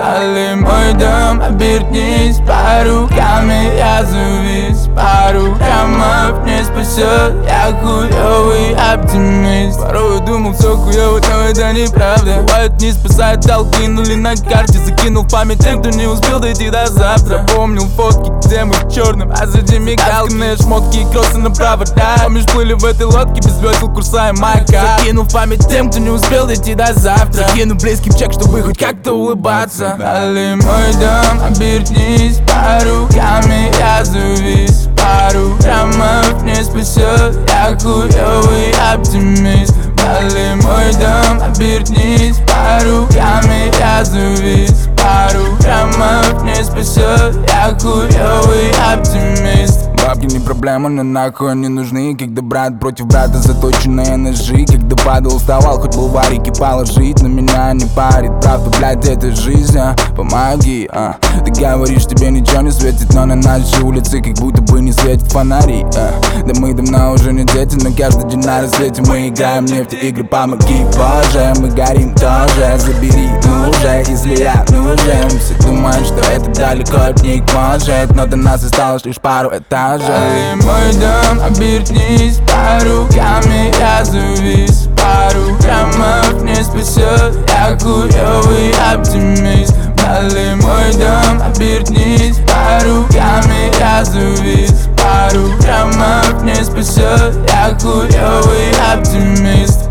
Дали мой дом, обернись, по руками я завис. Пару граммов не спасет, я хуёвый оптимист. Порой думал, все хуёво, но это неправда. Бывает, не спасает, толкинули на карте. Закинул в память тех, кто не успел дойти до завтра. Помнил фотки, где мы в черном, а за мигалками шмотки и кроссы на провода. Помнишь, плыли в этой лодке без весел, курса и маяка. Закинул в память тем, кто не успел дойти до завтра. Закину близким чек, чтобы хоть как-то улыбаться. Дали мой дом, обернись, по руками я завис. Пару граммов не спасет, я хуёвый оптимист. Дали мой дом, обернись, по руками я завис. Пару граммов не спасет, я хуёвый оптимист. Бабки не проблема, но нахуй они нужны. Когда брат против брата, заточенные ножи. Когда падал, вставал, хоть был варик и положить. На меня не парит, правда, блядь, это жизнь, помоги, Ты говоришь, тебе ничего не светит, но на нашей улице как будто бы не светит фонари, Да мы давно уже не дети, но каждый день на рассвете мы играем в нефтеигры, помоги, боже. Мы горим тоже, забери, уже, если я нужен. Все думают, что это далеко от них может, но до нас осталось лишь пару этажей. Дали мой дом, обернись, по руками я завис. Пару граммов не спасет, я хуёвый оптимист. Дали мой дом, обернись, по руками я завис. Пару граммов не спасет, я хуёвый оптимист.